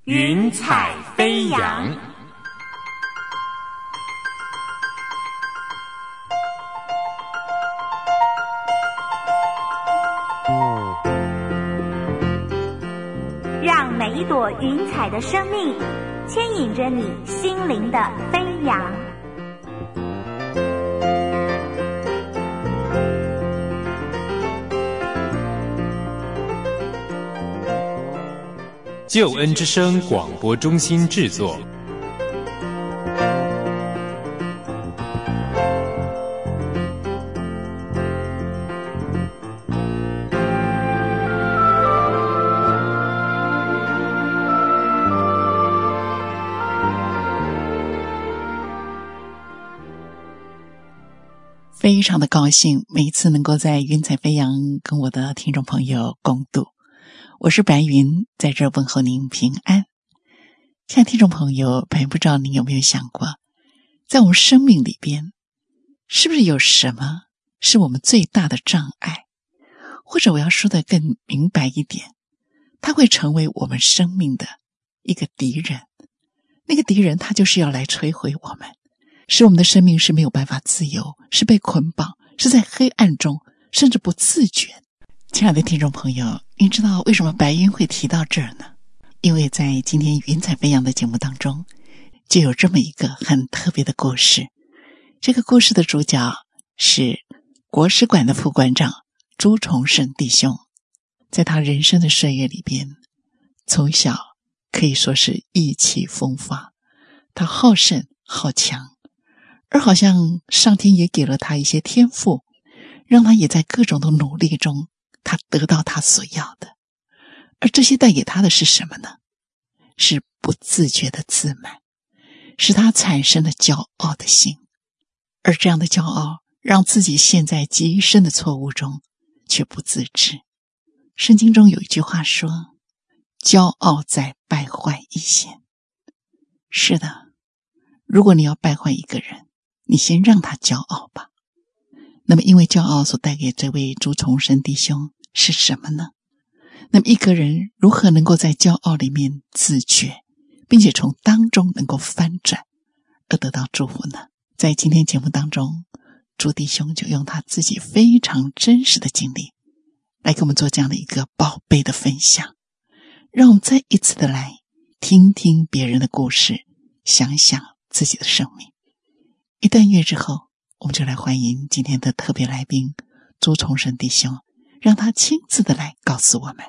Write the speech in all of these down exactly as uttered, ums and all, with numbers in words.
云彩飞扬。 让每一朵云彩的生命牵引着你心灵的飞扬。 救恩之声广播中心制作。 非常的高兴每一次能够在云彩飞扬跟我的听众朋友共度。我是白云，在这问候您平安。亲爱的听众朋友，白云不知道您有没有想过，在我们生命里边，是不是有什么是我们最大的障碍？或者我要说的更明白一点，它会成为我们生命的一个敌人。那个敌人他就是要来摧毁我们，使我们的生命是没有办法自由，是被捆绑，是在黑暗中，甚至不自觉。亲爱的听众朋友，您知道为什么白云会提到这儿呢？因为在今天云彩飞扬的节目当中，就有这么一个很特别的故事。这个故事的主角是国史馆的副馆长朱崇盛弟兄。在他人生的岁月里边，从小可以说是意气风发，他好胜好强，而好像上天也给了他一些天赋，让他也在各种的努力中他得到他所要的。而这些带给他的是什么呢？是不自觉的自满，使他产生了骄傲的心。而这样的骄傲让自己陷在极深的错误中，却不自知。圣经中有一句话说，骄傲在败坏以先。是的，如果你要败坏一个人，你先让他骄傲吧。那么因为骄傲所带给这位朱崇盛弟兄是什么呢？那么一个人如何能够在骄傲里面自觉，并且从当中能够翻转而得到祝福呢？在今天节目当中，朱弟兄就用他自己非常真实的经历来给我们做这样的一个宝贝的分享，让我们再一次的来听听别人的故事，想想自己的生命。一段乐之后，我们就来欢迎今天的特别来宾朱崇盛弟兄，让他亲自的来告诉我们。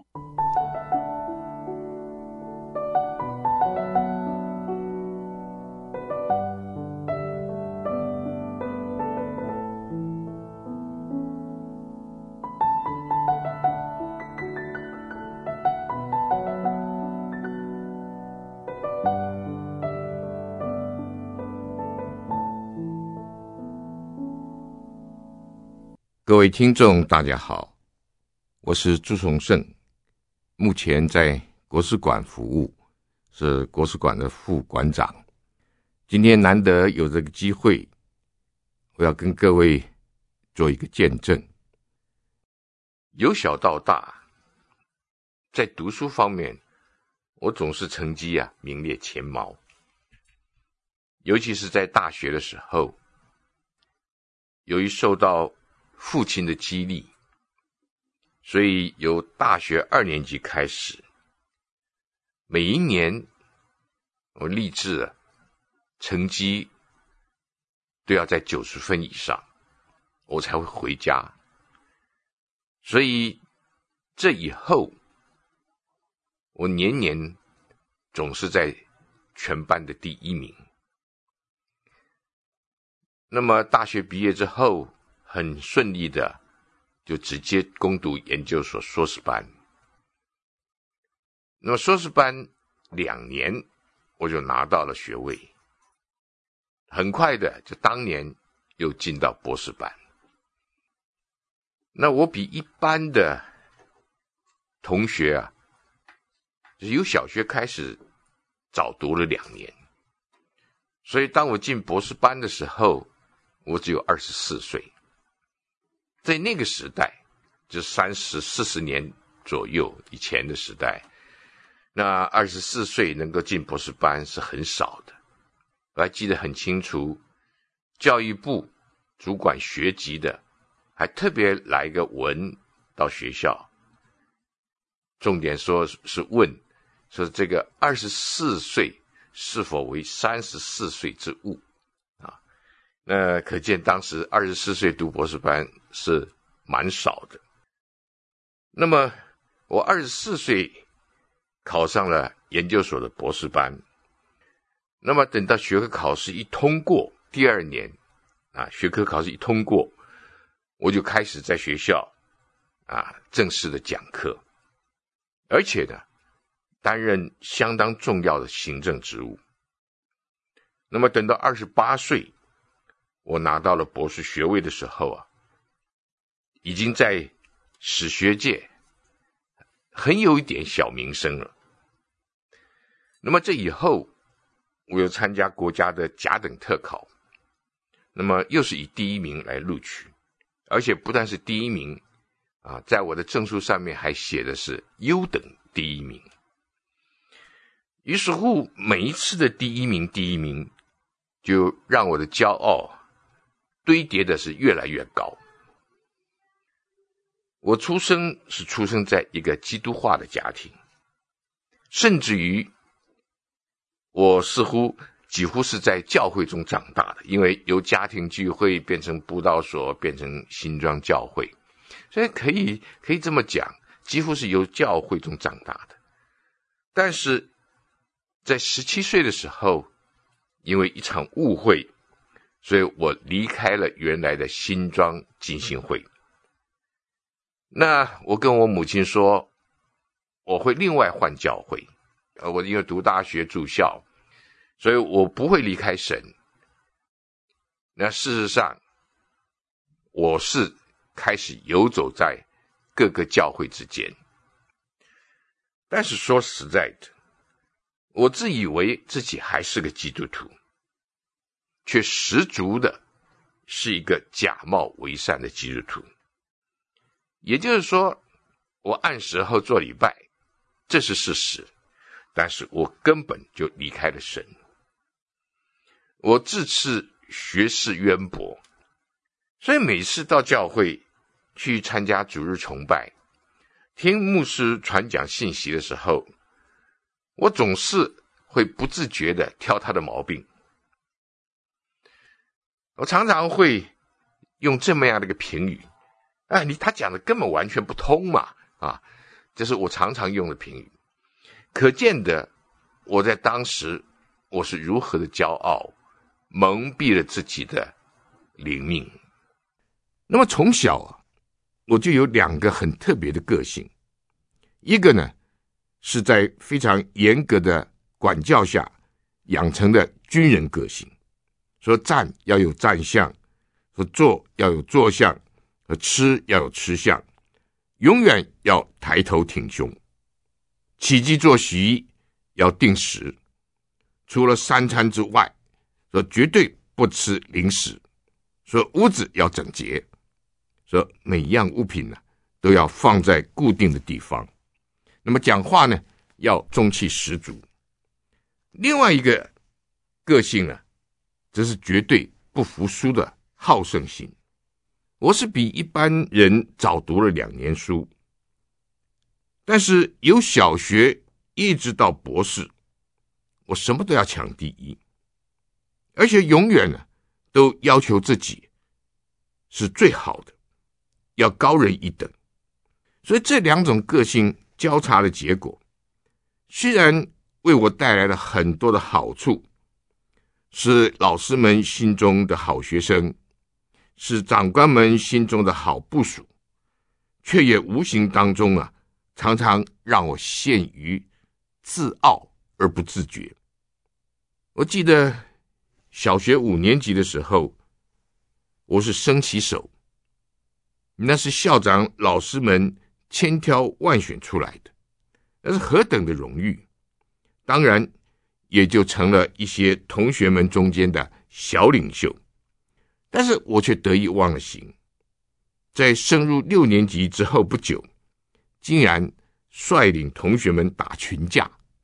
各位听众大家好，我是朱崇盛，目前在国史馆服务，是国史馆的副馆长。今天难得有这个机会，我要跟各位做一个见证。由小到大，在读书方面，我总是成绩啊名列前茅，尤其是在大学的时候，由于受到父亲的激励，所以由大学二年级开始，每一年我立志啊，成绩都要在九十分以上，我才会回家。所以这以后，我年年总是在全班的第一名。那么大学毕业之后，很顺利的就直接攻读研究所硕士班。那么硕士班两年我就拿到了学位，很快的就当年又进到博士班。那我比一般的同学啊，就是由小学开始早读了两年，所以当我进博士班的时候，我只有二十四岁。在那个时代，就三十四十年左右以前的时代， 那二十四岁能够进博士班是很少的。我还记得很清楚，教育部主管学籍的还特别来一个文到学校，重点说是问说这个二十四岁是否为三十四岁之物啊？那可见当时二十四岁读博士班是蛮少的。那么我二十四岁考上了研究所的博士班，那么等到学科考试一通过，第二年啊，学科考试一通过，我就开始在学校啊正式的讲课，而且呢担任相当重要的行政职务。那么等到二十八岁我拿到了博士学位的时候啊，已经在史学界很有一点小名声了。那么这以后我又参加国家的甲等特考，那么又是以第一名来录取，而且不但是第一名啊，在我的证书上面还写的是优等第一名。于是乎每一次的第一名第一名就让我的骄傲堆叠的是越来越高。我出生是出生在一个基督化的家庭，甚至于我似乎几乎是在教会中长大的，因为由家庭聚会变成布道所，变成新庄教会，所以可以可以这么讲，几乎是由教会中长大的。但是在十七岁的时候，因为一场误会，所以我离开了原来的新庄浸信会。那我跟我母亲说，我会另外换教会，呃，我因为读大学住校，所以我不会离开神。那事实上，我是开始游走在各个教会之间。但是说实在的，我自以为自己还是个基督徒，却十足的是一个假冒为善的基督徒。也就是说，我按时候做礼拜，这是事实，但是我根本就离开了神。我自恃学识渊博，所以每次到教会去参加主日崇拜，听牧师传讲信息的时候，我总是会不自觉地挑他的毛病。我常常会用这么样的一个评语，哎，你他讲的根本完全不通嘛，啊，这是我常常用的评语。可见的，我在当时我是如何的骄傲，蒙蔽了自己的灵命。那么从小啊，我就有两个很特别的个性，一个呢是在非常严格的管教下养成的军人个性，说站要有站相，说坐要有坐相，说吃要有吃相，永远要抬头挺胸，起居作息要定时，除了三餐之外，说绝对不吃零食，说屋子要整洁，说每样物品呢都要放在固定的地方，那么讲话呢要中气十足。另外一个个性呢，则是绝对不服输的好胜心。我是比一般人早读了两年书，但是由小学一直到博士，我什么都要抢第一，而且永远呢都要求自己是最好的，要高人一等。所以这两种个性交叉的结果，虽然为我带来了很多的好处，是老师们心中的好学生，是长官们心中的好部属，却也无形当中啊，常常让我陷于自傲而不自觉。我记得小学五年级的时候，我是升旗手，那是校长老师们千挑万选出来的，那是何等的荣誉，当然也就成了一些同学们中间的小领袖。但是我却得意忘了形，在升入六年级之后不久，竟然率领同学们打群架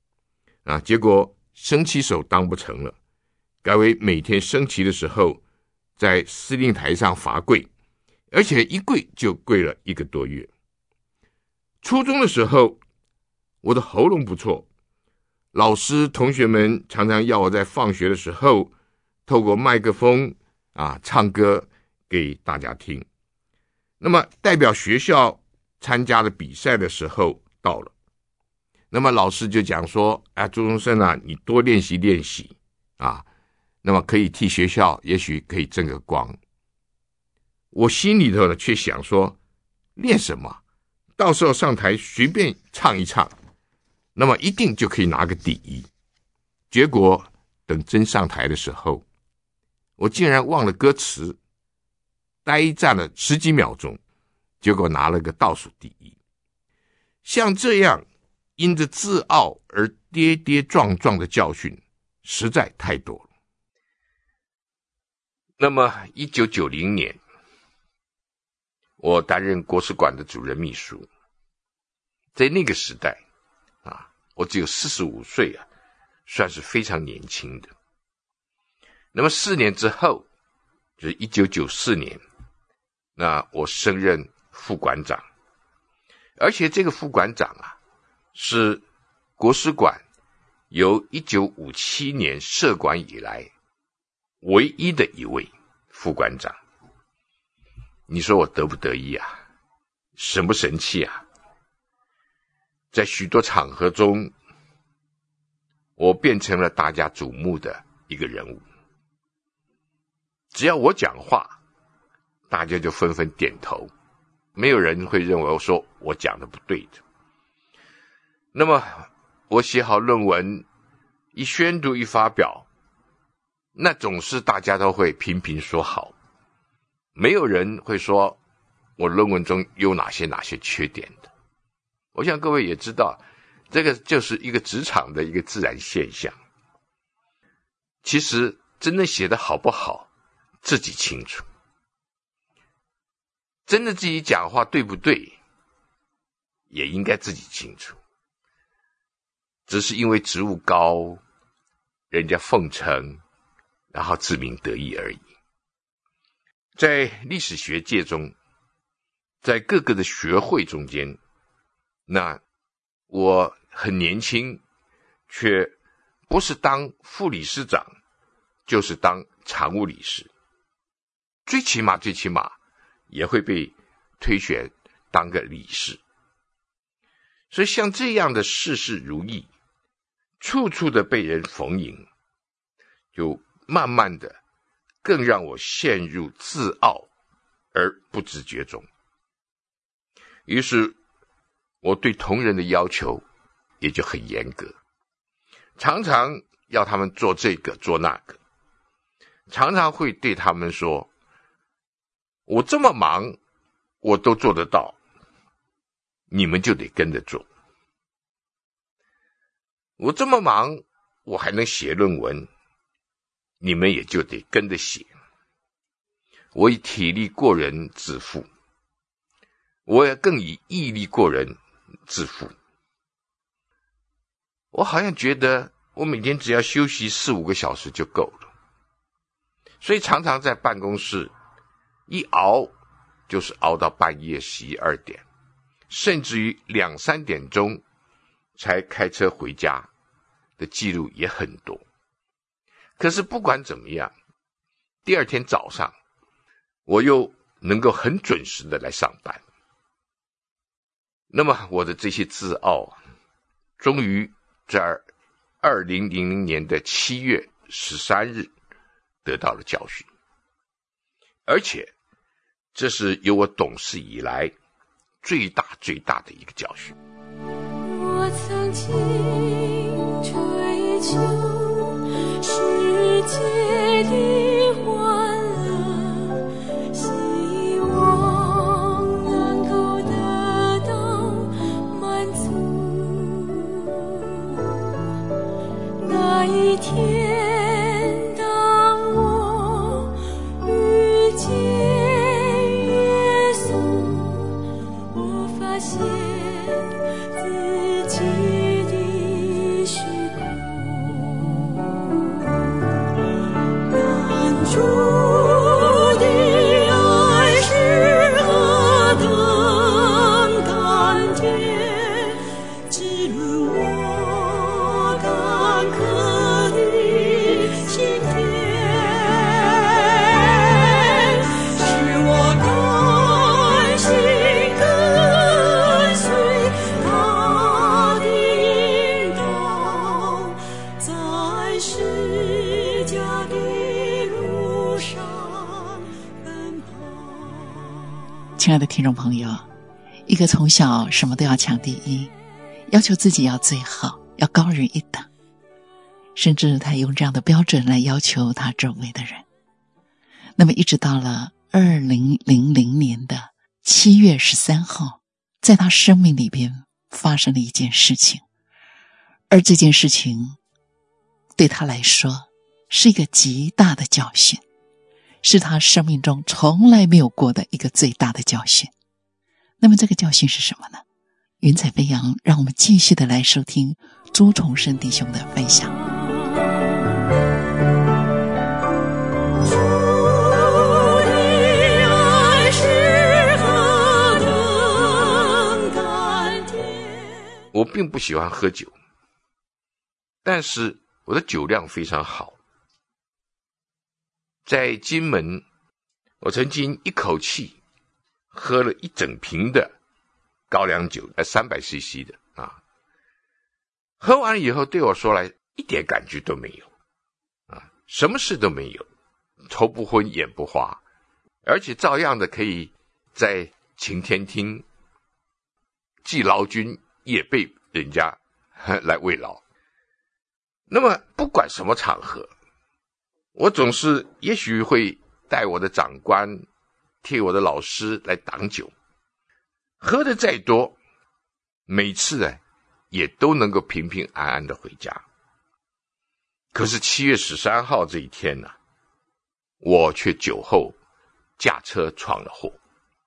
啊，结果升旗手当不成了，改为每天升旗的时候在司令台上罚跪，而且一跪就跪了一个多月。初中的时候我的喉咙不错，老师同学们常常要我在放学的时候透过麦克风啊唱歌给大家听。那么代表学校参加的比赛的时候到了，那么老师就讲说，啊，朱宗盛啊，你多练习练习啊，那么可以替学校也许可以争个光。我心里头呢却想说，练什么？到时候上台随便唱一唱，那么一定就可以拿个第一。结果等真上台的时候，我竟然忘了歌词，呆站了十几秒钟，结果拿了个倒数第一。像这样因着自傲而跌跌撞撞的教训实在太多了。那么一九九零年我担任国史馆的主任秘书，在那个时代啊，我只有四十五岁啊，算是非常年轻的。那么四年之后，就是一九九四年，那我升任副馆长，而且这个副馆长啊，是国史馆由一九五七年设馆以来唯一的一位副馆长。你说我得不得意啊？神不神气啊？在许多场合中，我变成了大家瞩目的一个人物。只要我讲话，大家就纷纷点头，没有人会认为我说我讲的不对的。那么我写好论文，一宣读一发表，那总是大家都会频频说好，没有人会说我论文中有哪些哪些缺点的。我想各位也知道，这个就是一个职场的一个自然现象。其实真的写得好不好，自己清楚。真的自己讲话对不对，也应该自己清楚。只是因为职务高，人家奉承，然后自鸣得意而已。在历史学界中，在各个的学会中间，那我很年轻，却不是当副理事长，就是当常务理事，最起码最起码也会被推选当个理事。所以像这样的事事如意，处处的被人逢迎，就慢慢的更让我陷入自傲而不知觉中。于是我对同仁的要求也就很严格，常常要他们做这个做那个，常常会对他们说，我这么忙我都做得到，你们就得跟着做。我这么忙我还能写论文，你们也就得跟着写。我以体力过人自负，我也更以毅力过人自负。我好像觉得我每天只要休息四五个小时就够了，所以常常在办公室一熬就是熬到半夜十一二点，甚至于两三点钟才开车回家的记录也很多。可是不管怎么样，第二天早上我又能够很准时的来上班。那么我的这些自傲终于在二零零零年的七月十三日得到了教训，而且这是由我懂事以来最大最大的一个教训。 我曾经追求世界的欢乐，希望能够得到满足。那一天当我遇见耶稣，我发现自己的虚空。 亲爱的听众朋友，一个从小什么都要抢第一，要求自己要最好，要高人一等，甚至他用这样的标准来要求他周围的人。那么一直到了二零零零年的七月十三号，在他生命里边发生了一件事情，而这件事情对他来说是一个极大的教训，是他生命中从来没有过的一个最大的教训。那么这个教训是什么呢？云彩飞扬，让我们继续的来收听朱崇生弟兄的分享。 我并不喜欢喝酒，但是我的酒量非常好。在金门，我曾经一口气喝了一整瓶的高粱酒，呃，三百 C C 的啊。喝完以后，对我说来一点感觉都没有啊，什么事都没有，头不昏眼不花，而且照样的可以在擎天厅季劳军也被人家来慰劳。那么不管什么场合，我总是也许会带我的长官替我的老师来挡酒，喝得再多，每次呢也都能够平平安安的回家。可是七月十三号这一天呢、啊，我却酒后驾车闯了祸。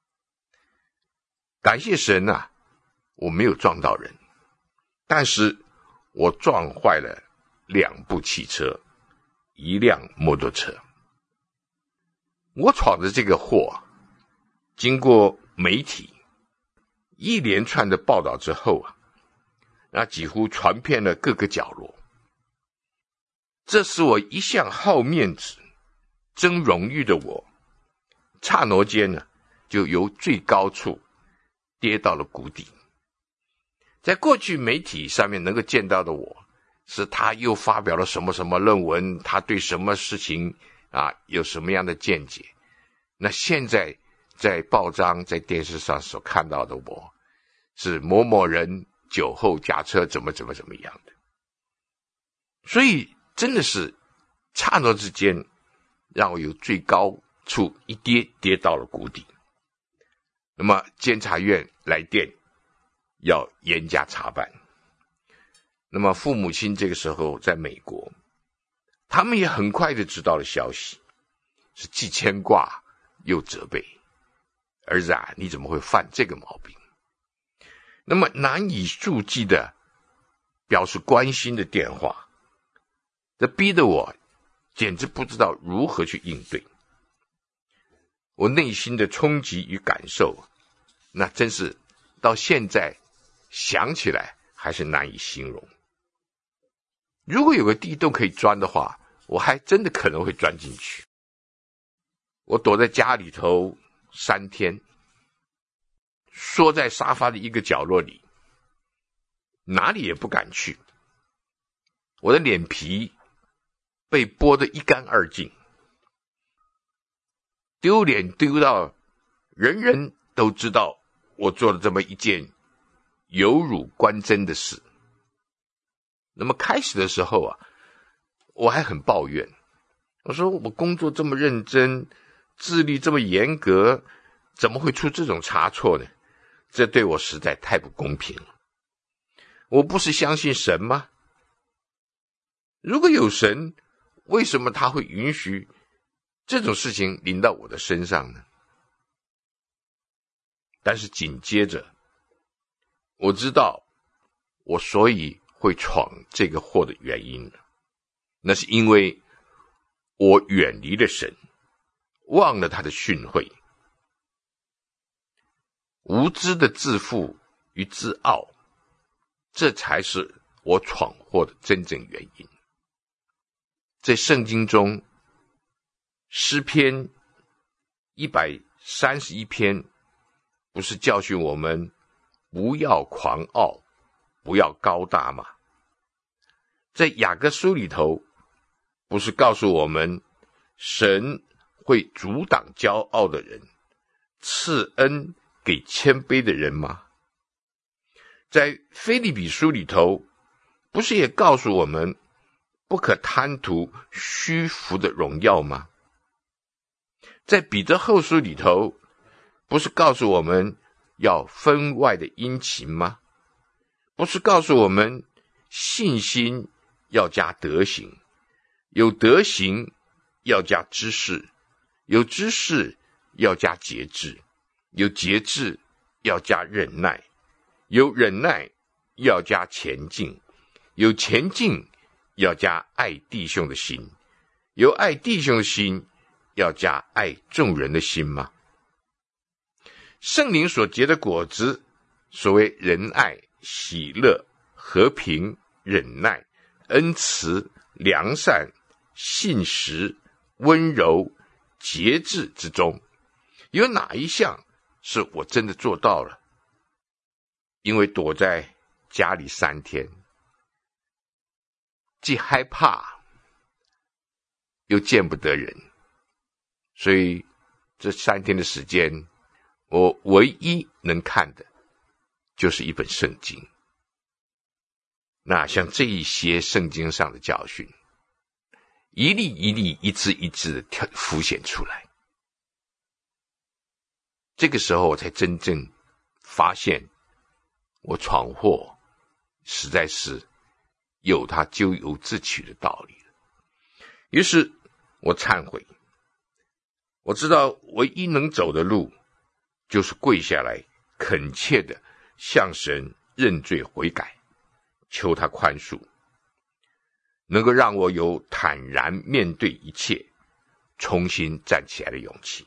感谢神啊，我没有撞到人，但是我撞坏了两部汽车，一辆摩托车。我闯的这个祸，经过媒体一连串的报道之后啊，那几乎传遍了各个角落。这使我一向好面子、争荣誉的我，刹那间呢，就由最高处跌到了谷底。在过去媒体上面能够见到的我，是他又发表了什么什么论文，他对什么事情啊有什么样的见解。那现在在报章在电视上所看到的我，是某某人酒后驾车怎么怎么怎么样的。所以真的是刹那之间让我由最高处一跌跌到了谷底。那么监察院来电要严加查办。那么父母亲这个时候在美国，他们也很快的知道了消息，是既牵挂又责备，儿子啊，你怎么会犯这个毛病？那么难以数计的表示关心的电话，这逼得我简直不知道如何去应对。我内心的冲击与感受，那真是到现在想起来还是难以形容。如果有个地洞可以钻的话，我还真的可能会钻进去。我躲在家里头三天，缩在沙发的一个角落里，哪里也不敢去。我的脸皮被剥得一干二净，丢脸丢到人人都知道我做了这么一件有辱观瞻的事。那么开始的时候啊，我还很抱怨，我说我工作这么认真，自律这么严格，怎么会出这种差错呢？这对我实在太不公平了。我不是相信神吗？如果有神，为什么他会允许这种事情临到我的身上呢？但是紧接着我知道我所以会闯这个祸的原因了，那是因为我远离了神，忘了他的训诲，无知的自负与自傲，这才是我闯祸的真正原因。在圣经中，诗篇一百三十一篇不是教训我们不要狂傲，不要高大吗？在雅各书里头，不是告诉我们神会阻挡骄傲的人， 赐恩给谦卑的人吗？在腓立比书里头，不是也告诉我们不可贪图虚浮的荣耀吗？在彼得后书里头，不是告诉我们要分外的殷勤吗？不是告诉我们信心要加德行，有德行要加知识，有知识要加节制，有节制要加忍耐，有忍耐要加前进，有前进要加爱弟兄的心，有爱弟兄的心要加爱众人的心吗？圣灵所结的果子，所谓仁爱、喜乐、和平、忍耐、恩慈、良善、信实、温柔、节制之中，有哪一项是我真的做到了？因为躲在家里三天，既害怕又见不得人，所以这三天的时间，我唯一能看的就是一本圣经。那像这一些圣经上的教训，一粒一粒一字一字的浮现出来，这个时候我才真正发现我闯祸实在是有它咎由自取的道理了。于是我忏悔，我知道唯一能走的路就是跪下来恳切的向神认罪悔改，求他宽恕，能够让我有坦然面对一切，重新站起来的勇气。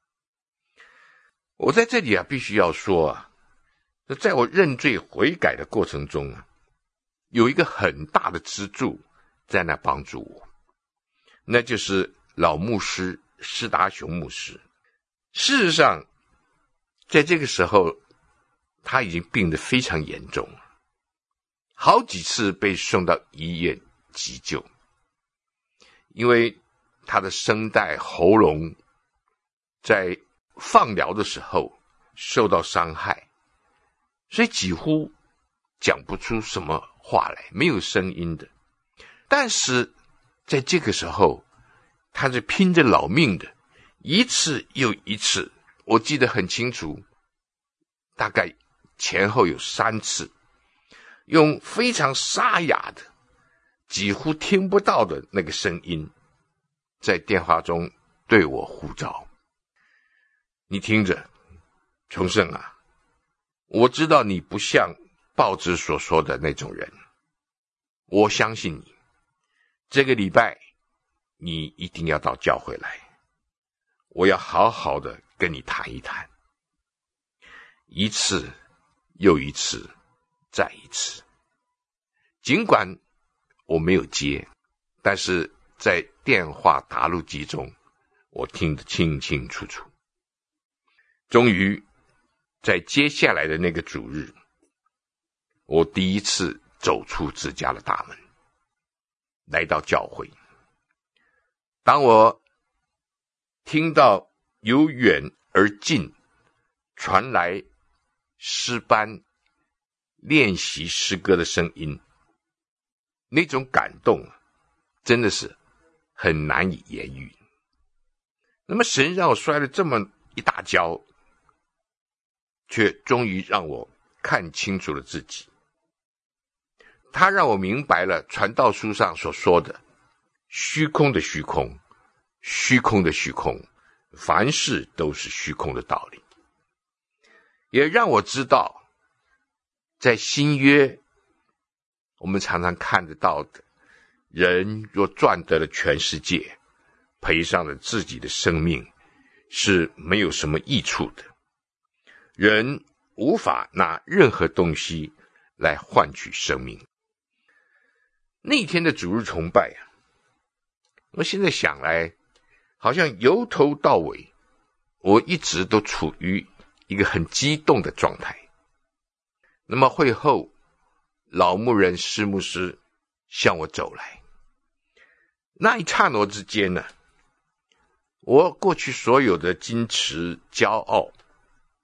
我在这里啊，必须要说啊，在我认罪悔改的过程中啊，有一个很大的支柱在那帮助我，那就是老牧师施达雄牧师。事实上，在这个时候，他已经病得非常严重了，好几次被送到医院急救，因为他的声带、喉咙在放疗的时候受到伤害，所以几乎讲不出什么话来，没有声音的。但是在这个时候，他是拼着老命的，一次又一次，我记得很清楚，大概前后有三次，用非常沙哑的几乎听不到的那个声音在电话中对我呼召。你听着，崇圣啊，我知道你不像报纸所说的那种人，我相信你，这个礼拜你一定要到教会来，我要好好的跟你谈一谈。一次又一次再一次，尽管我没有接，但是在电话答录机中我听得清清楚楚。终于在接下来的那个主日，我第一次走出自家的大门，来到教会。当我听到由远而近传来诗班练习诗歌的声音，那种感动真的是很难以言喻。那么神让我摔了这么一大跤，却终于让我看清楚了自己。他让我明白了传道书上所说的虚空的虚空，虚空的虚空，凡事都是虚空的道理。也让我知道，在新约我们常常看得到的，人若赚得了全世界，赔上了自己的生命，是没有什么益处的。人无法拿任何东西来换取生命。那天的主日崇拜啊，我现在想来，好像由头到尾，我一直都处于一个很激动的状态。那么会后，老牧人施牧师向我走来，那一刹那之间呢，我过去所有的矜持、骄傲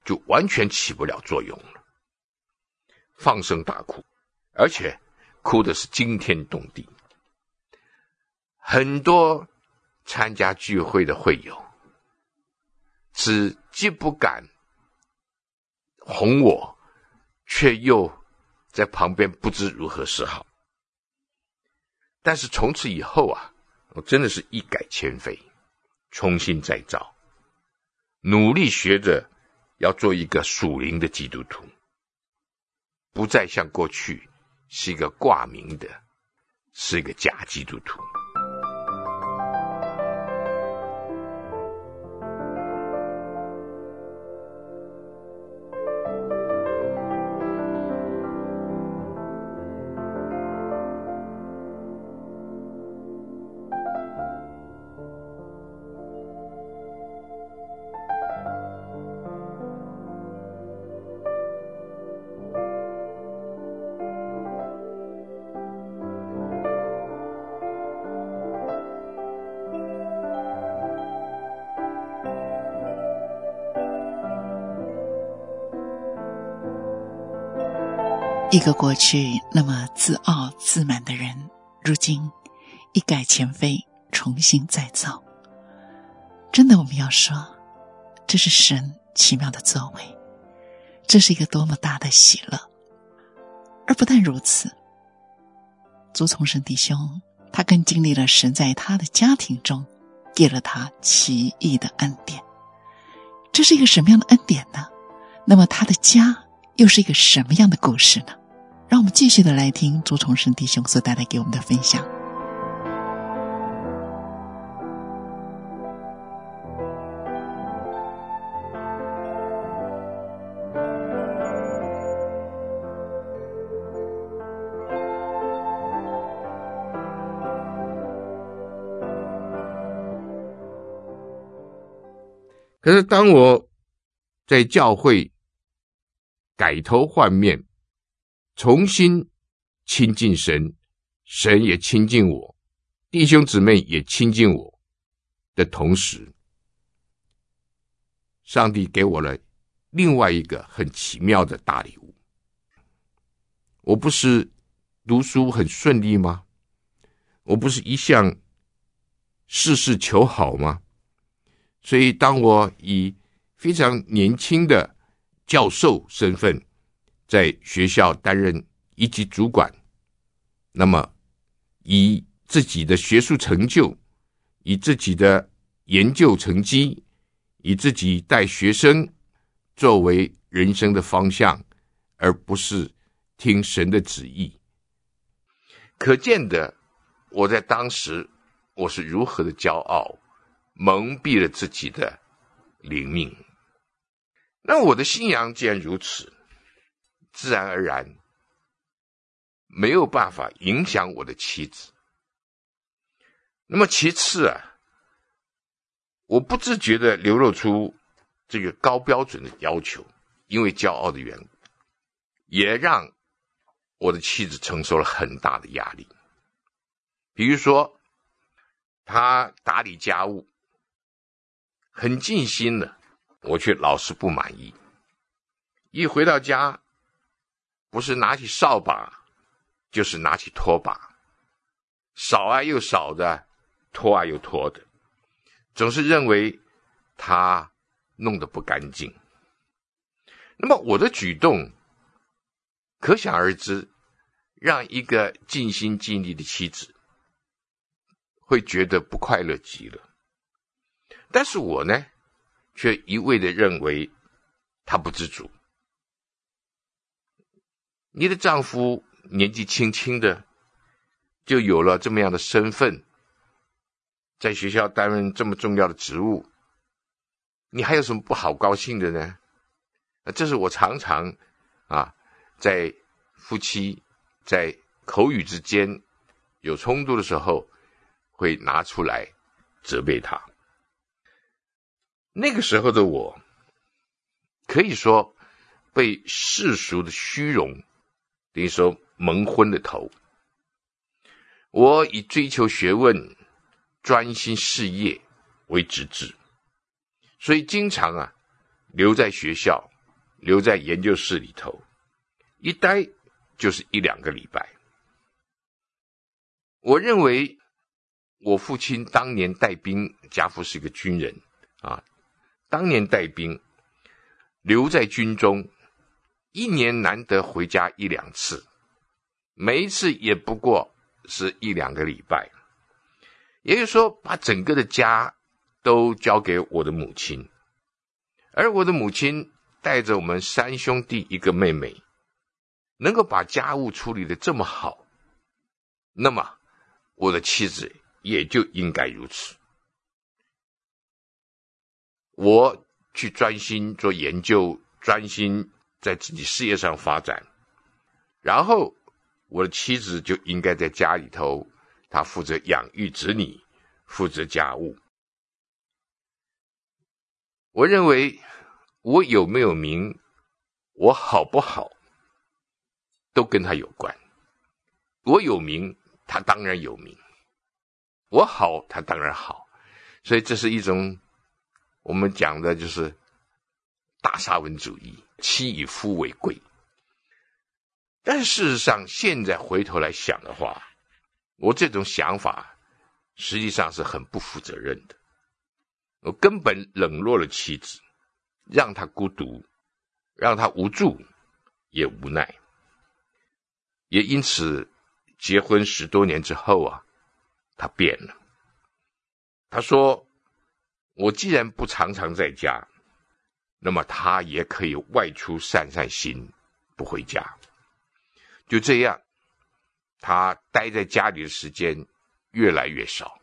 就完全起不了作用了，放声大哭，而且哭的是惊天动地。很多参加聚会的会友只既不敢哄我，却又在旁边不知如何是好。但是从此以后啊，我真的是一改前非，重新再造，努力学着要做一个属灵的基督徒，不再像过去是一个挂名的，是一个假基督徒。 一个过去那么自傲自满的人，如今一改前非，重新再造。真的，我们要说，这是神奇妙的作为，这是一个多么大的喜乐。而不但如此，朱从生弟兄他更经历了神在他的家庭中给了他奇异的恩典。这是一个什么样的恩典呢？那么他的家又是一个什么样的故事呢？让我们继续的来听朱从生弟兄所带来给我们的分享。 可是当我在教会改头换面，重新亲近神，神也亲近我，弟兄姊妹也亲近我的同时，上帝给我了另外一个很奇妙的大礼物。我不是读书很顺利吗？我不是一向事事求好吗？所以当我以非常年轻的教授身份在学校担任一级主管，那么以自己的学术成就，以自己的研究成绩，以自己带学生作为人生的方向，而不是听神的旨意。可见的，我在当时我是如何的骄傲，蒙蔽了自己的灵命。那我的信仰既然如此，自然而然没有办法影响我的妻子。那么其次啊，我不自觉地流露出这个高标准的要求，因为骄傲的缘故，也让我的妻子承受了很大的压力。比如说，她打理家务很尽心的，我却老是不满意。一回到家，不是拿起扫把，就是拿起拖把，扫啊又扫的，拖啊又拖的，总是认为他弄得不干净。那么我的举动可想而知，让一个尽心尽力的妻子会觉得不快乐极了。但是我呢，却一味的认为他不知足。你的丈夫年纪轻轻的就有了这么样的身份，在学校担任这么重要的职务，你还有什么不好高兴的呢？这是我常常啊，在夫妻在口语之间有冲突的时候，会拿出来责备他。那个时候的我，可以说被世俗的虚荣等于说蒙昏了头。我以追求学问、专心事业为直至，所以经常啊留在学校留在研究室里头，一待就是一两个礼拜。我认为我父亲当年带兵，家父是一个军人啊，当年带兵留在军中，一年难得回家一两次，每一次也不过是一两个礼拜，也就是说把整个的家都交给我的母亲，而我的母亲带着我们三兄弟一个妹妹，能够把家务处理得这么好，那么我的妻子也就应该如此。我去专心做研究，专心在自己事业上发展，然后我的妻子就应该在家里头，她负责养育子女，负责家务。我认为我有没有名，我好不好，都跟她有关。我有名，她当然有名；我好，她当然好。所以这是一种我们讲的就是大沙文主义，妻以夫为贵。但是事实上现在回头来想的话，我这种想法实际上是很不负责任的。我根本冷落了妻子，让她孤独，让她无助也无奈。也因此结婚十多年之后啊，她变了。她说我既然不常常在家，那么她也可以外出散散心，不回家。就这样，她待在家里的时间越来越少，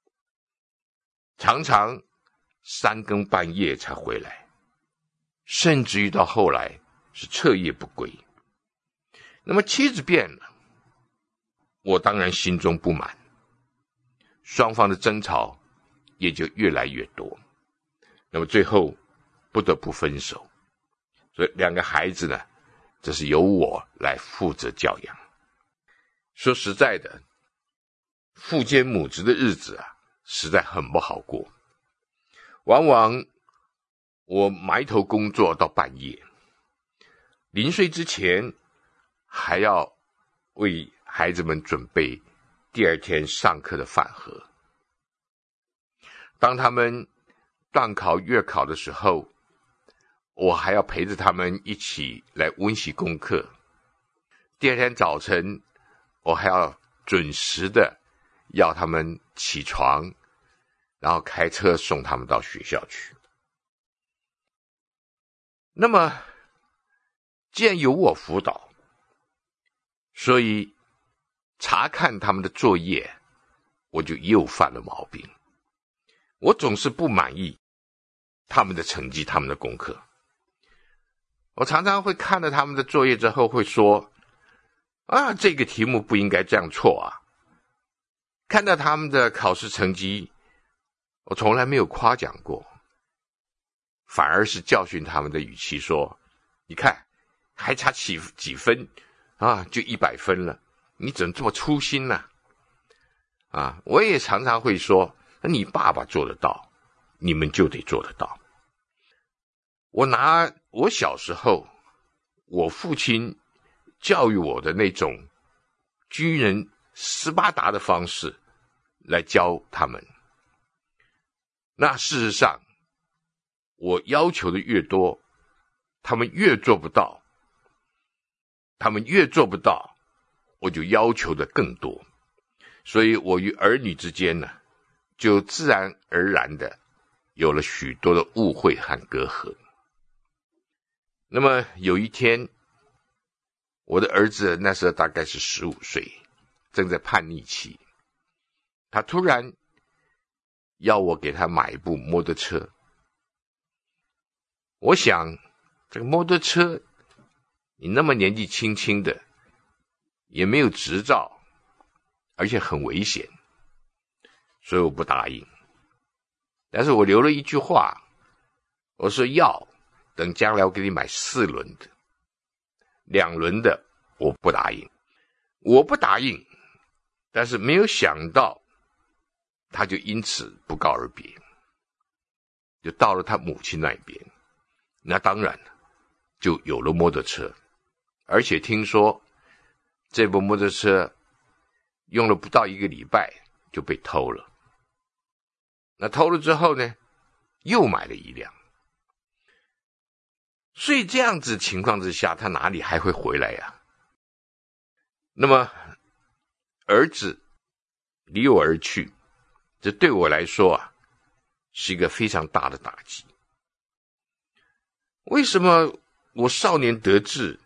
常常三更半夜才回来，甚至于到后来是彻夜不归。那么妻子变了，我当然心中不满，双方的争吵也就越来越多，那么最后不得不分手。所以两个孩子呢，这是由我来负责教养。说实在的，父兼母职的日子啊，实在很不好过。往往我埋头工作到半夜，临睡之前还要为孩子们准备第二天上课的饭盒。当他们段考月考的时候，我还要陪着他们一起来温习功课。第二天早晨，我还要准时的要他们起床，然后开车送他们到学校去。那么既然由我辅导，所以查看他们的作业，我就又犯了毛病。我总是不满意他们的成绩，他们的功课。我常常会看了他们的作业之后会说，啊，这个题目不应该这样错啊。看到他们的考试成绩，我从来没有夸奖过，反而是教训他们的语气说，你看还差几几分啊，就一百分了，你怎么这么粗心呢？啊，我也常常会说，你爸爸做得到，你们就得做得到。我拿我小时候我父亲教育我的那种军人斯巴达的方式来教他们。那事实上我要求的越多，他们越做不到，他们越做不到，我就要求的更多。所以我与儿女之间呢，就自然而然的有了许多的误会和隔阂。那么有一天，我的儿子那时候大概是十五岁，正在叛逆期，他突然要我给他买一部摩托车。我想这个摩托车你那么年纪轻轻的，也没有执照，而且很危险，所以我不答应。但是我留了一句话，我说要等将来我给你买四轮的，两轮的我不答应。我不答应，但是没有想到他就因此不告而别，就到了他母亲那边。那当然了， 就有了摩托车，而且听说这部摩托车用了不到一个礼拜就被偷了。那偷了之后呢，又买了一辆。所以这样子情况之下，他哪里还会回来呀？那么儿子离我而去，这对我来说啊，是一个非常大的打击。为什么我少年得志，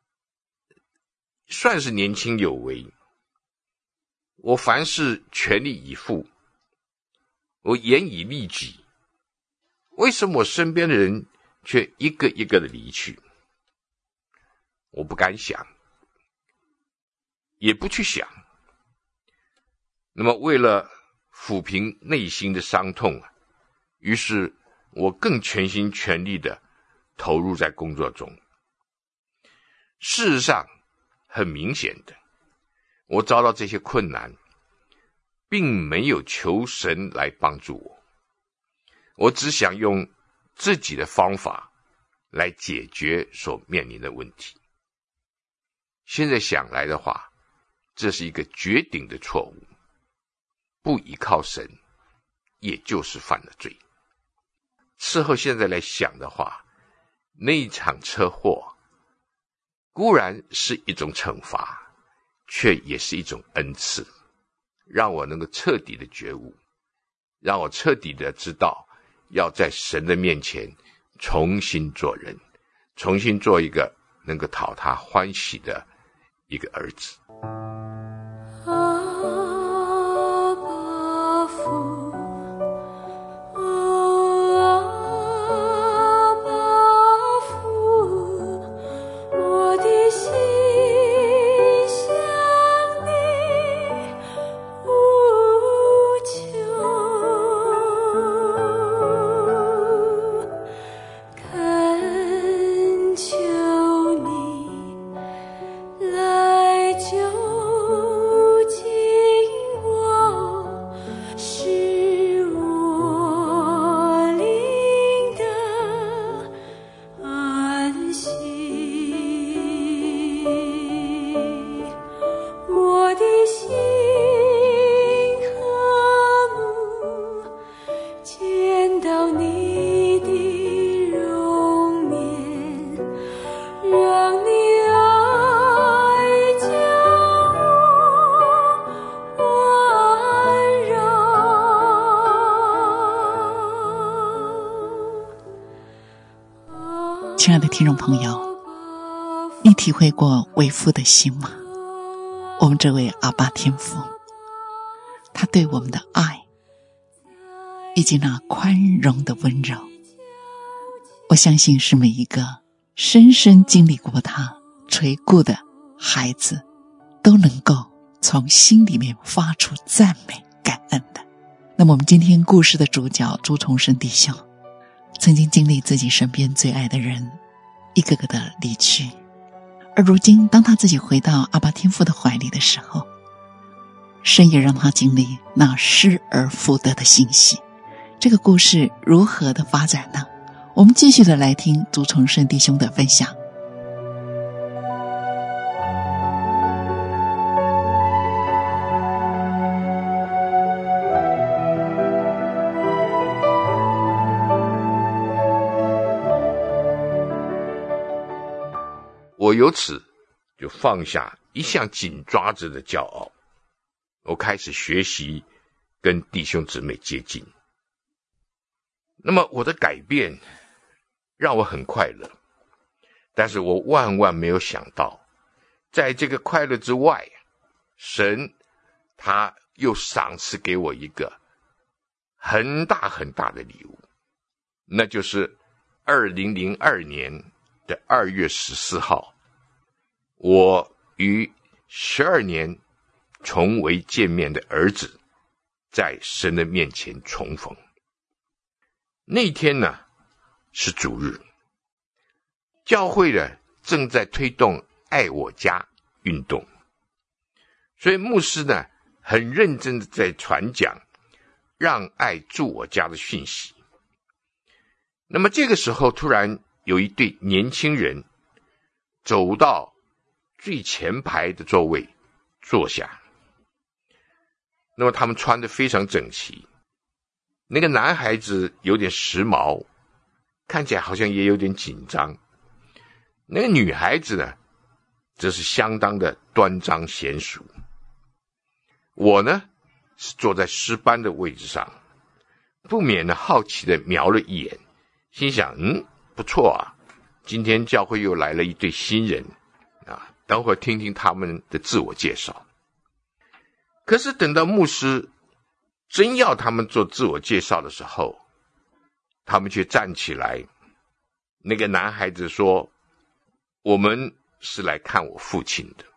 算是年轻有为，我凡事全力以赴，我严以律己，为什么我身边的人却一个一个的离去？我不敢想，也不去想。那么为了抚平内心的伤痛，于是我更全心全力的投入在工作中。事实上，很明显的，我遭到这些困难，并没有求神来帮助我，我只想用自己的方法来解决所面临的问题。现在想来的话，这是一个绝顶的错误，不依靠神，也就是犯了罪。事后现在来想的话，那一场车祸固然是一种惩罚，却也是一种恩赐，让我能够彻底的觉悟，让我彻底的知道要在神的面前重新做人，重新做一个能够讨他欢喜的一个儿子。 亲爱的听众朋友，你体会过为父的心吗？我们这位阿爸天父，他对我们的爱以及那宽容的温柔，我相信是每一个深深经历过他垂顾的孩子都能够从心里面发出赞美感恩的。那么我们今天故事的主角朱崇生弟兄，曾经经历自己身边最爱的人一个个的离去，而如今当他自己回到阿爸天父的怀里的时候，神也让他经历那失而复得的欣喜。这个故事如何的发展呢？我们继续的来听朱崇生弟兄的分享。 我由此就放下一向紧抓着的骄傲，我开始学习跟弟兄姊妹接近。那么我的改变让我很快乐，但是我万万没有想到，在这个快乐之外，神他又赏赐给我一个很大很大的礼物，那就是二零零二年的二月十四号，我与十二年重为见面的儿子在神的面前重逢。那天呢是主日，教会呢正在推动爱我家运动，所以牧师呢很认真的在传讲让爱住我家的讯息。那么这个时候突然有一对年轻人走到最前排的座位坐下。那么他们穿得非常整齐，那个男孩子有点时髦，看起来好像也有点紧张。那个女孩子呢，则是相当的端庄娴熟。我呢，是坐在诗班的位置上，不免的好奇的瞄了一眼，心想，嗯，不错啊，今天教会又来了一对新人啊，等会儿听听他们的自我介绍。可是等到牧师真要他们做自我介绍的时候，他们却站起来。那个男孩子说，我们是来看我父亲的。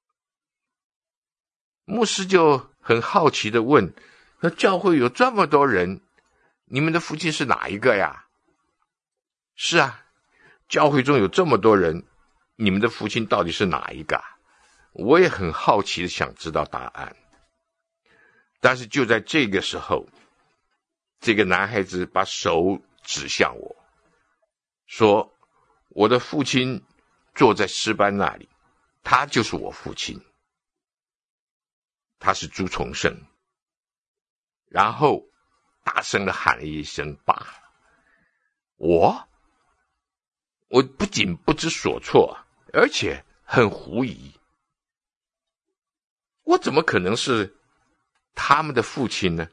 牧师就很好奇地问，那教会有这么多人，你们的父亲是哪一个呀？是啊，教会中有这么多人，你们的父亲到底是哪一个啊？我也很好奇地想知道答案。但是就在这个时候，这个男孩子把手指向我，说，我的父亲坐在诗班那里，他就是我父亲，他是朱重生。然后大声地喊了一声爸。我我不仅不知所措，而且很狐疑，我怎么可能是他们的父亲呢？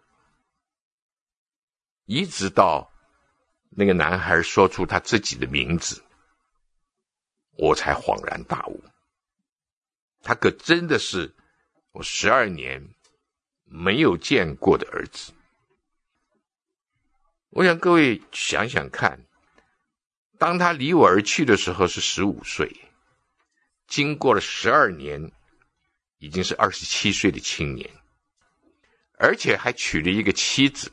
一直到那个男孩说出他自己的名字，我才恍然大悟，他可真的是我十二年没有见过的儿子。我想各位想想看，当他离我而去的时候是十五岁，经过了十二年，已经是二十七岁的青年，而且还娶了一个妻子，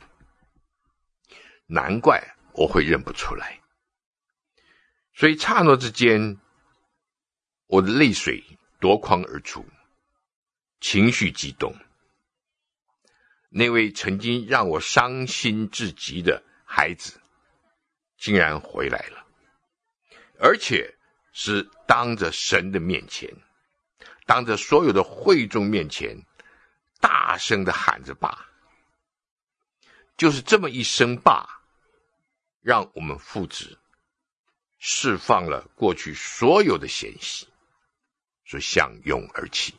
难怪我会认不出来。所以刹那之间，我的泪水夺眶而出，情绪激动。那位曾经让我伤心至极的孩子竟然回来了，而且是当着神的面前，当着所有的会众面前，大声地喊着爸。就是这么一声爸，让我们父子释放了过去所有的嫌隙，说相拥而泣。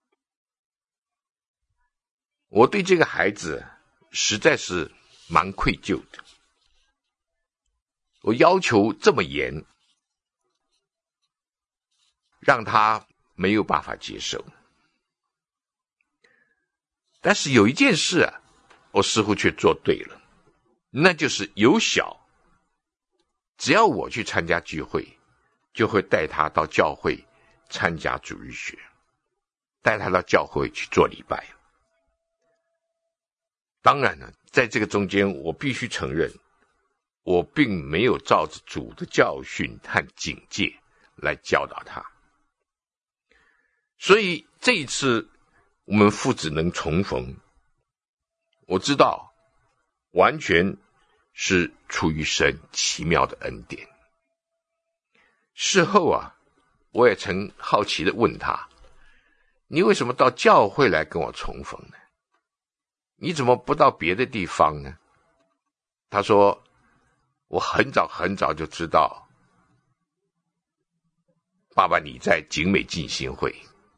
我对这个孩子实在是蛮愧疚的，我要求这么严，让他没有办法接受。但是有一件事啊，我似乎却做对了，那就是由小，只要我去参加聚会，就会带他到教会参加主日学，带他到教会去做礼拜。当然了，在这个中间我必须承认，我并没有照着主的教训和警戒来教导他。所以这一次我们父子能重逢，我知道完全是出于神奇妙的恩典。事后啊，我也曾好奇地问他，你为什么到教会来跟我重逢呢？你怎么不到别的地方呢？他说，我很早很早就知道，爸爸你在景美浸信会，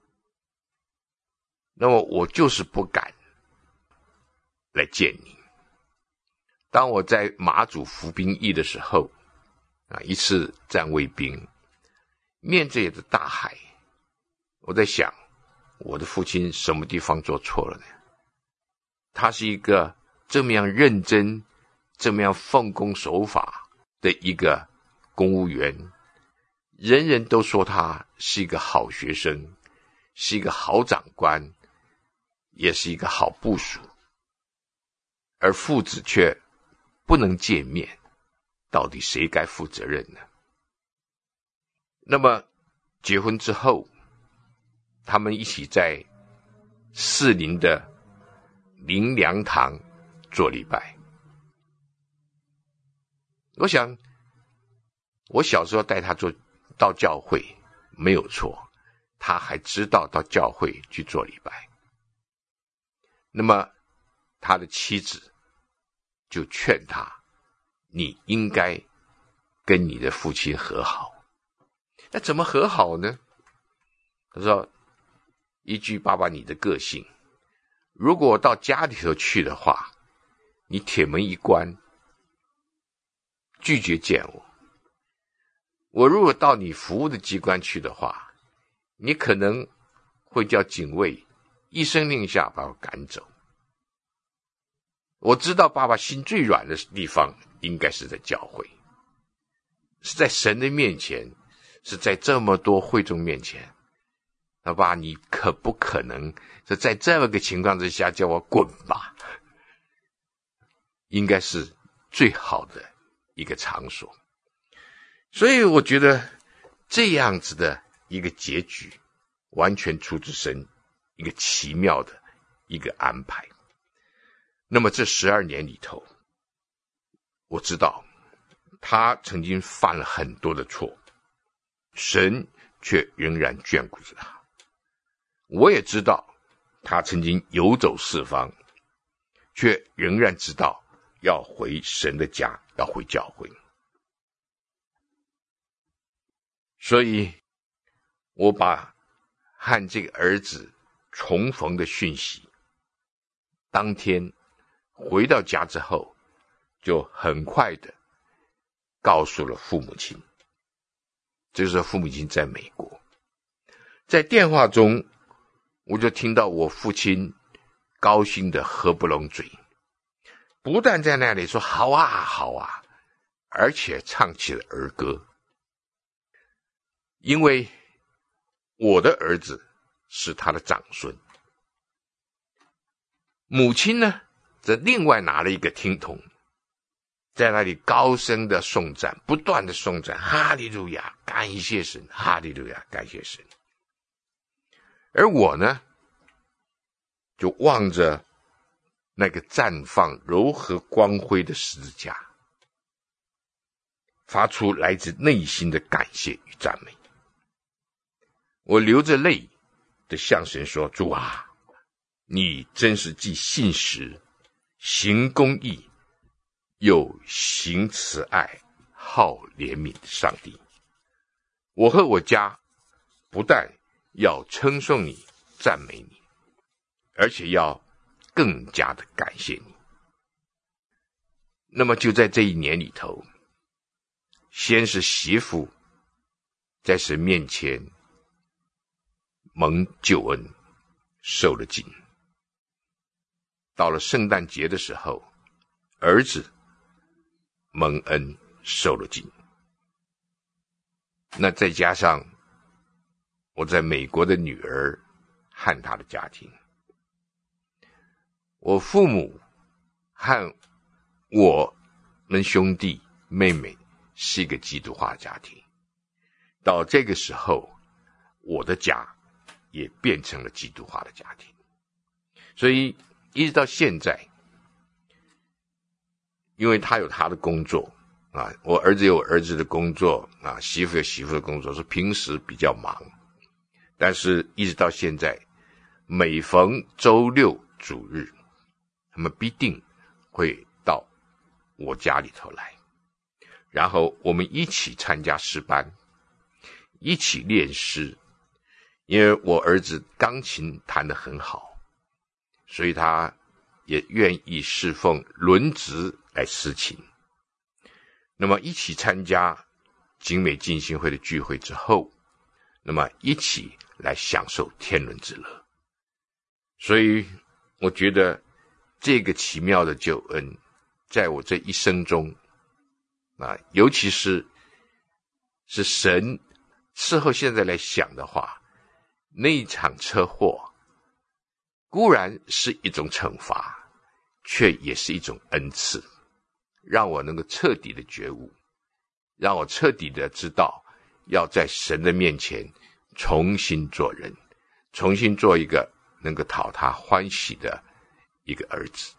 那么我就是不敢来见你。当我在马祖服兵役的时候啊，一次站卫兵，面对着大海，我在想，我的父亲什么地方做错了呢？他是一个这么样认真，这么样奉公守法的一个公务员，人人都说他是一个好学生，是一个好长官，也是一个好部属，而父子却不能见面，到底谁该负责任呢？那么结婚之后，他们一起在士林的灵粮堂做礼拜。我想我小时候带他做到教会， 没有错，他还知道到教会去做礼拜。那么他的妻子就劝他，你应该跟你的父亲和好。那怎么和好呢？他说，依据爸爸你的个性，如果我到家里头去的话，你铁门一关，拒绝见我。我如果到你服务的机关去的话，你可能会叫警卫一声令下把我赶走。我知道爸爸心最软的地方应该是在教会，是在神的面前，是在这么多会众面前。爸爸，你可不可能是在这么个情况之下叫我滚吧？应该是最好的一个场所。所以我觉得这样子的一个结局完全出自神一个奇妙的一个安排。那么这十二年里头，我知道他曾经犯了很多的错，神却仍然眷顾着他。我也知道他曾经游走四方，却仍然知道要回神的家，要回教会。所以我把和这个儿子重逢的讯息，当天回到家之后，就很快的告诉了父母亲。这个时候父母亲在美国，在电话中我就听到我父亲高兴的合不拢嘴，不但在那里说好啊好啊，而且唱起了儿歌。因为我的儿子是他的长孙，母亲呢则另外拿了一个听筒，在那里高声的颂赞，不断的颂赞，哈利路亚，感谢神，哈利路亚，感谢神。而我呢，就望着那个绽放柔和光辉的十字架，发出来自内心的感谢与赞美。我流着泪的向神说，主啊，你真是既信实行公义又行慈爱好怜悯的上帝。我和我家不但要称颂你赞美你，而且要更加的感谢你。那么就在这一年里头，先是媳妇在神面前蒙救恩受了浸，到了圣诞节的时候，儿子蒙恩受了浸。那再加上我在美国的女儿和她的家庭，我父母和我们兄弟妹妹是一个基督化家庭，到这个时候我的家也变成了基督化的家庭。所以一直到现在，因为他有他的工作啊，我儿子有儿子的工作啊，媳妇有媳妇的工作，是平时比较忙，但是一直到现在，每逢周六主日，他们必定会到我家里头来，然后我们一起参加诗班，一起练诗。因为我儿子钢琴弹得很好，所以他也愿意侍奉轮值来司琴。那么一起参加景美浸信会的聚会之后，那么一起来享受天伦之乐。所以我觉得这个奇妙的救恩在我这一生中啊，尤其是是神事后现在来想的话，那一场车祸固然是一种惩罚，却也是一种恩赐，让我能够彻底的觉悟，让我彻底的知道要在神的面前重新做人，重新做一个能够讨他欢喜的一个儿子。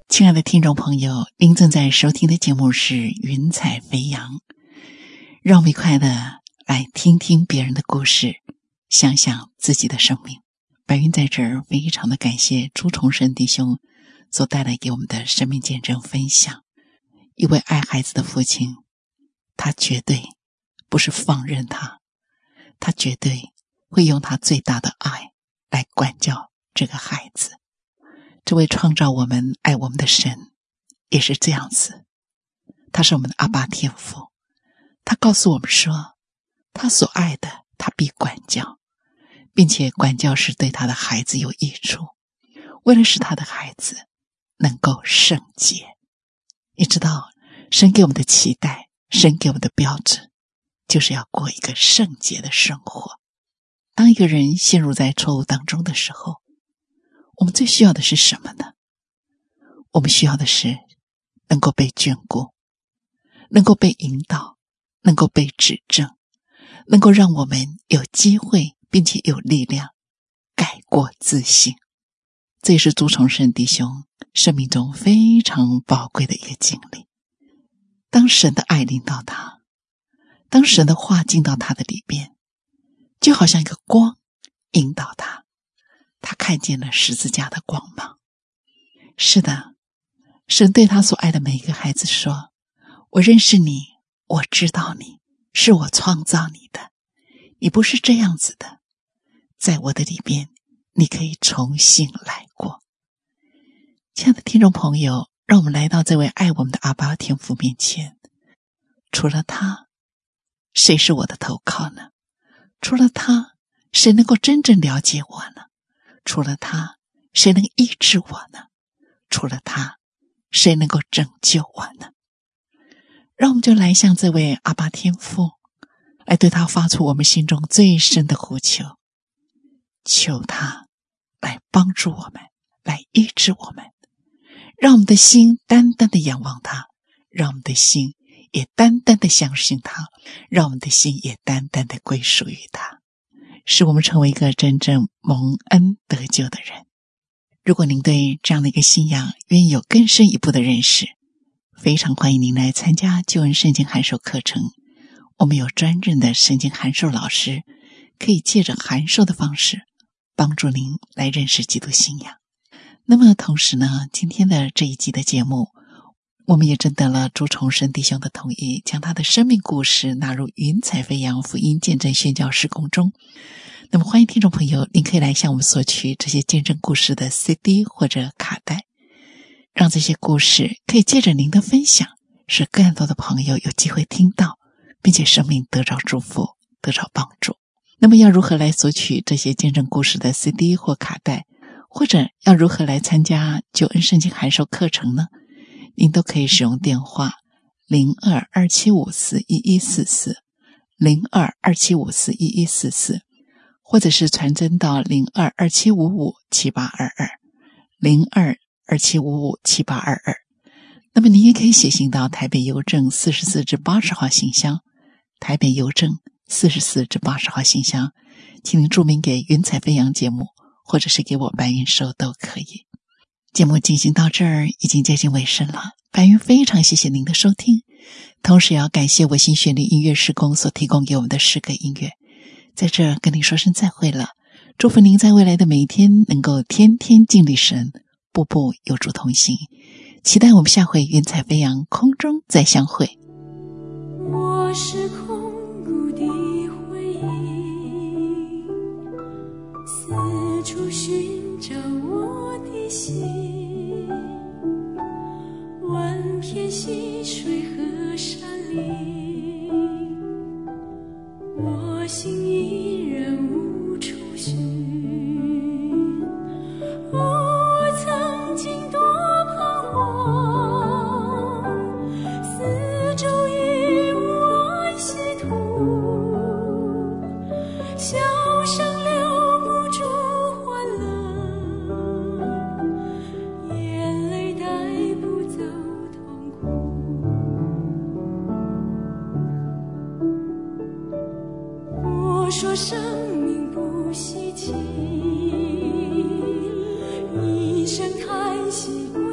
亲爱的听众朋友，您正在收听的节目是云彩飞扬，让我们一块的来听听别人的故事，想想自己的生命。白云在这儿非常的感谢朱崇生弟兄所带来给我们的生命见证分享。一位爱孩子的父亲，他绝对不是放任他，他绝对会用他最大的爱来管教这个孩子。这位创造我们爱我们的神也是这样子，他是我们的阿爸天父，他告诉我们说，他所爱的他必管教，并且管教是对他的孩子有益处，为了使他的孩子能够圣洁。你知道神给我们的期待，神给我们的标准，就是要过一个圣洁的生活。当一个人陷入在错误当中的时候，我们最需要的是什么呢？我们需要的是能够被眷顾，能够被引导，能够被指正，能够让我们有机会并且有力量改过自新。这也是朱崇生弟兄生命中非常宝贵的一个经历。当神的爱临到他，当神的话进到他的里边，就好像一个光引导他，他看见了十字架的光芒。是的，神对他所爱的每一个孩子说，我认识你，我知道你，是我创造你的，你不是这样子的，在我的里边你可以重新来过。亲爱的听众朋友，让我们来到这位爱我们的阿爸天父面前。除了他，谁是我的投靠呢？除了他，谁能够真正了解我呢？除了他，谁能医治我呢？除了他，谁能够拯救我呢？让我们就来向这位阿爸天父，来对他发出我们心中最深的呼求，求他来帮助我们，来医治我们，让我们的心单单的仰望他，让我们的心也单单的相信他，让我们的心也单单的归属于他，使我们成为一个真正蒙恩得救的人。如果您对这样的一个信仰愿意有更深一步的认识，非常欢迎您来参加救恩圣经函授课程。我们有专任的圣经函授老师，可以借着函授的方式帮助您来认识基督信仰。那么同时呢，今天的这一集的节目，我们也征得了朱崇生弟兄的同意，将他的生命故事纳入云彩飞扬福音见证宣教事工中。那么欢迎听众朋友，您可以来向我们索取这些见证故事的 C D 或者卡带，让这些故事可以借着您的分享，使更多的朋友有机会听到，并且生命得着祝福，得着帮助。那么要如何来索取这些见证故事的 C D 或卡带，或者要如何来参加救恩圣经函授课程呢？您都可以使用电话零二二七五四一一四四 零二二七五四一一四四，或者是传真到零二二七五五七八二二 零二二七五五七八二二。那么您也可以写信到台北邮政四十四至八十号信箱，台北邮政四十四至八十号信箱，请您注明给云彩飞扬节目，或者是给我白云收都可以。节目进行到这儿已经接近尾声了，白云非常谢谢您的收听，同时也要感谢维新旋律音乐事工所提供给我们的诗歌音乐。在这儿跟您说声再会了，祝福您在未来的每一天能够天天敬礼神，步步有主同行。期待我们下回云彩飞扬空中再相会。 我是空谷的回忆，四处寻找我的心，万片溪水和山林，我心依然无处寻。我曾经多彷徨，四周已无安息土，笑声留不住欢乐，眼泪带不走痛苦。我说生命不稀奇，一声叹息。